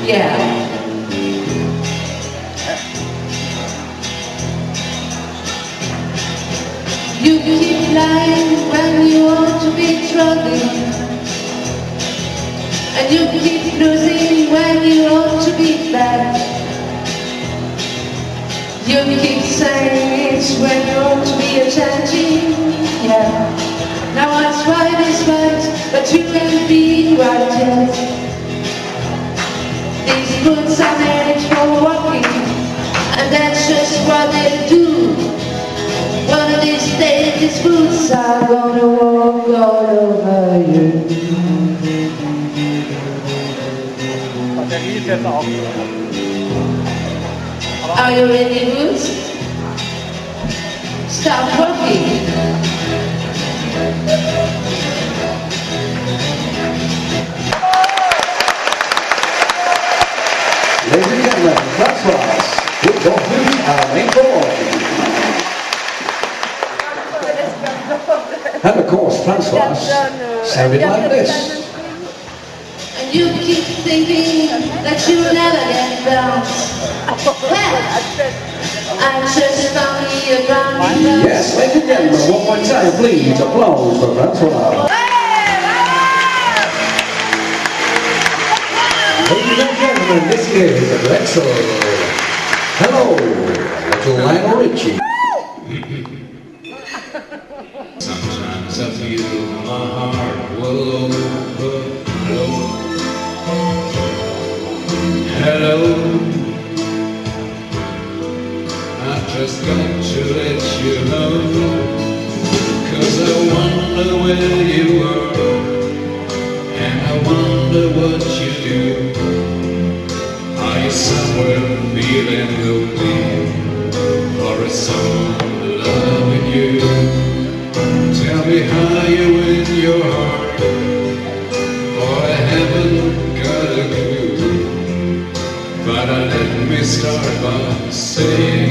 Yeah. You keep lying when you want to be struggling, and you keep losing when you want to be bad. You keep saying it's when you want to be a changing. Yeah. Now what's right is right, but you ain't being right yet. These boots are made for walking, and that's just what they do. One of these days, these boots are gonna walk all over you. Batterie ist jetzt auch. Are you ready, boots? Start walking. Ladies and gentlemen, François, with Dolphins are made for walking. And of course, François sounded like this. And you keep thinking that you'll never get burned. Well, I'm just only a ground. Yes, ladies and gentlemen, one more time, please, applause for François. Ladies and gentlemen, this is Drexel. Hello, little Lionel Richie. Sometimes I feel my heart will overflow. Hello, I just got to let you know, 'cause I wonder where you are, and I wonder what you do. Are you somewhere feeling lonely, or is someone loving you? Tell me how you in your heart, for I haven't got a clue. But let me start by saying